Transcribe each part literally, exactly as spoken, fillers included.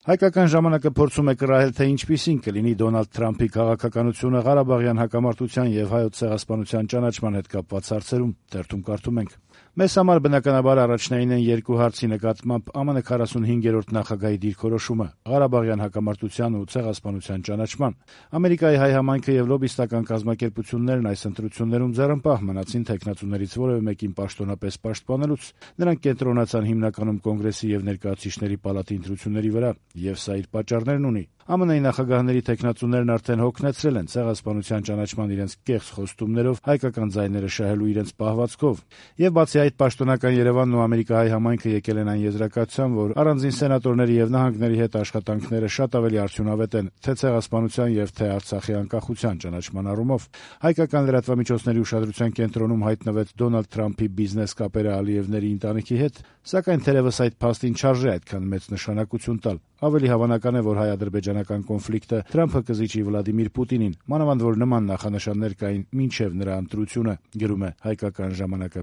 Հայկական ժամանակը փորձում է կռահել, թե ինչպիսին կլինի Դոնալդ Թրամփի քաղաքականությունը Ղարաբաղյան հակամարտության եւ հայոց ցեղասպանության ճանաչման հետ կապված հարցերում, թերթում կարդում ենք. Մեզ համար բնականաբար առաջնային են երկու հարցի նկատմամբ ԱՄՆ քառասունհինգերորդ նախագահի դիրքորոշումը Ղարաբաղյան հակամարտության ու ցեղասպանության ճանաչման։ Ամերիկայի հայ համայնքը եւ լոբիստական կազմակերպություններն այս ընտրություններում ձեռնպահ մնացին թեկնածուներից որևէ մեկին պաշտոնապես պաշտպանելուց։ Նրանք կենտրոնացան հիմնականում կոնգրեսի եւ ներկայացուցիչների պալատի ընտրությունների վրա, եւ սա իր պատճառներն ունի։ ԱՄՆ-ի նախագահների թեկնածուներն արդեն հոգնեցրել են ցեղասպանության ճանաչման իրենց կեղծ խոստումներով հայկական ձայները շահելու իրենց պահվածքով։ Եվ բացի այդ, պաշտոնական Երևանն ու Ամերիկայի համայնքը եկել են այն եզրակացության, որ առանձին սենատորների եւ նահանգների հետ աշխատանքները շատ ավելի արդյունավետ են թե ցեղասպանության եւ թե Արցախի անկախության ճանաչման առումով։ Հայկական լրատվամիջոցների ուշադրության կենտրոնում հայտնվեց Դոնալդ Թրամփի բիզնես կապերը Ալիևների ընտանիքի հետ, սակայն թերևս այդ փաստին չարժե այդքան մեծ նշանակություն տալ։ Ավելի հավանական է, որ հայ-ադրբեջանական կոնֆլիկտը Թրամփը կզիջի Վլադիմիր Պուտինին, մանավանդ որ նման նախանշաններ կային մինչև նրա ընտրությունը, գրում է Հայկական ժամանակը։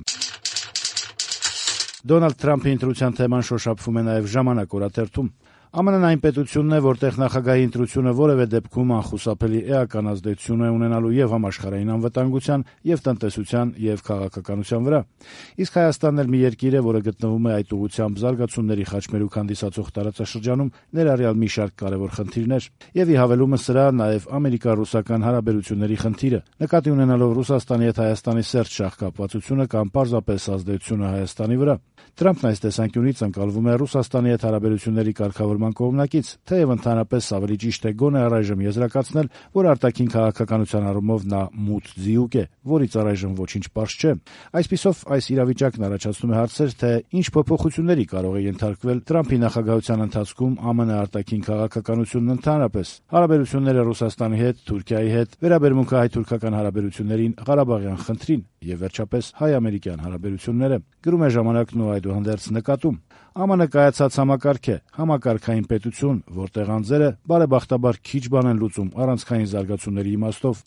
Դոնալդ Թրամփի ընտրության թեման շոշափվում է նաև Ժամանակ օրաթերթում։ ԱՄՆ-ն այն պետությունն է, որտեղ նախագահի ընտրությունը որևէ դեպքում անխուսափելի էական ազդեցություն է ունենալու եւ համաշխարհային անվտանգության, եւ տնտեսության, եւ քաղաքականության վրա։ Իսկ Հայաստանն էլ մի երկիր է, որը գտնվում է այդ ուղղությամբ զարգացումների խաչմերուկ հանդիսացող տարածաշրջանում, ներառյալ մի շարք կարևոր խնդիրներ։ Եվ ի հավելումը սրա նաև ամերիկա-ռուսական հարաբերությունների խնդիրը, նկատի ունենալով Ռուսաստանի հետ Հայաստանի սերտ շահկապվածությունը կամ պարզապես ազդեցությունը Հայաստանի վրա։ Թրամփն այս տեսանկյունից ընկալվում է Ռուսաստանի հետ հարաբերությունների կարգավորման կողմնակից, թեև ընդհանրապես ավելի ճիշտ է գոնե առայժմ եզրակացնել, որ արտաքին քաղաքականության առումով նա մութ ձիուկ է, որից առայժմ ոչինչ պարզ չէ։ Այսպիսով, այս իրավիճակն առաջացնում է հարցեր, թե ինչ փոփոխությունների կարող է ենթարկվել Թրամփի նախագահության ընթացքում ԱՄՆ արտաքին քաղաքականությունն ընդհանրապես, հարաբերությունները Ռուսաստանի հետ, Թուրքիայի հետ, վերաբերմունքը հայ-թուրքական հարաբերություններին, Ղարաբաղյան խնդրին եւ վերջապես հայ-ամերիկյան հարաբերությունները։ Գրում է Ժամանակն ու այդուհանդերձ նկատում. ԱՄՆ կայացած համակարգ է, համակարգային պետություն, որտեղ անձերը բարեբախտաբար քիչ բան են լուծում առանցքային զարգացումների իմաստով։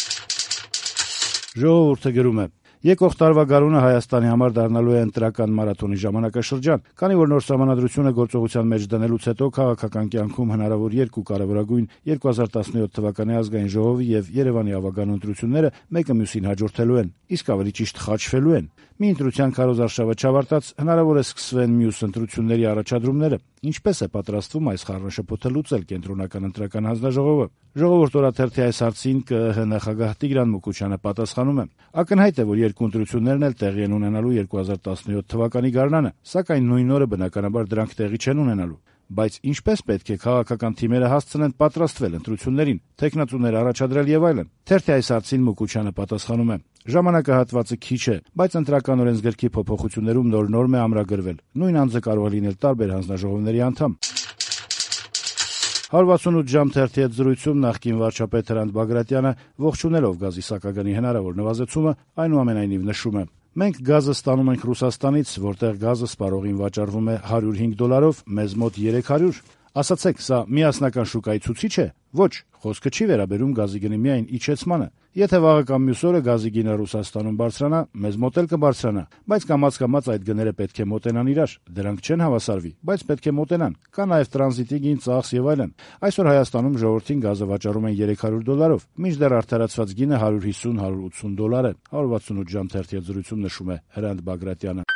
Ժողովուրդը գրում է. Եկող տարվա գարունը Հայաստանի համար դառնալու է ընտրական մարաթոնի ժամանակաշրջան, քանի որ նոր սահմանադրությունը գործողության մեջ դնելուց հետո քաղաքական կյանքում հնարավոր երկու կարևորագույն երկու հազար տասնյոթ թվականի ազգային ժողովի եւ Երևանի ավագան ընտրությունները մեկը մյուսին հաջորդելու են, իսկ ավելի ճիշտ խաչվելու են։ Մի ընտրության քարոզարշավը չավարտած հնարավոր է սկսվեն մյուս ընտրությունների առաջադրումները։ Ինչպես է պատրաստվում այս խառնաշփոթը լուծել կենտրոնական ընտրական հանձնաժողովը։ Ժողովուրդ օրաթերթի այս հարցին ԿԸՀ նախագահ Տիգրան Մուկուչյանը պատասխանում է. Ակնհայտ է, որ երկու ընտրություններն էլ տեղի են ունենալու երկու հազար տասնյոթ թվականի գարնանը, սակայն նույն օրը բնականաբար դրանք տեղի չեն ունենալու։ Բայց ինչպես պետք է քաղաքական թիմերը հասցնեն պատրաստվել ընտրություններին, թեկնածուներ առաջադրել եւ այլն։ Թերթի այս հարցին Մուկուչյանը պատասխանում է. Ժամանակահատվածը քիչ է, բայց ընտրական օրենսգրքի փոփոխություններում նոր նորմ է ամրագրվել։ Նույն անձը կարող է լինել տարբեր հանձնաժողովների անդամ։ հարյուր վաթսունութ ժամ թերթի հետ զրույցում նախկին վարչապետ Հրանտ Բագրատյանը ողջունելով գազի սակագնի հնարավոր նվազեցումը, այնուամենայնիվ նշում է. Մենք գազը ստանում ենք Ռուսաստանից, որտեղ գազը սպառողին վաճառվում է հարյուր հինգ դոլարով, մեզ մոտ երեք հարյուր։ Ասացեք, սա միասնական շուկայի ցուցիչ է։ Ոչ, խոսքը չի վերաբերում գազի գնի միայն իջեցմանը։ Եթե վաղը կամ մյուս օրը գազի գինը Ռուսաստանում բարձրանա, մեզ մոտ էլ կբարձրանա, բայց կամաց-կամաց այդ գները պետք է մոտենան իրար։ Դրանք չեն հավասարվի, բայց պետք է մոտենան։ Կա նաև տրանզիտի գին, ծախս եւ այլն։ Այսօր Հայաստանում ժողովրդին գազը վաճառում են երեք հարյուր դոլարով, մինչդեռ արդարացված գինը հարյուր հիսուն հարյուր ութսուն դոլար է։ հարյուր վաթսունութ ժամ թերթի հետ զրույցում նշում է Հրանտ Բագրատյանը։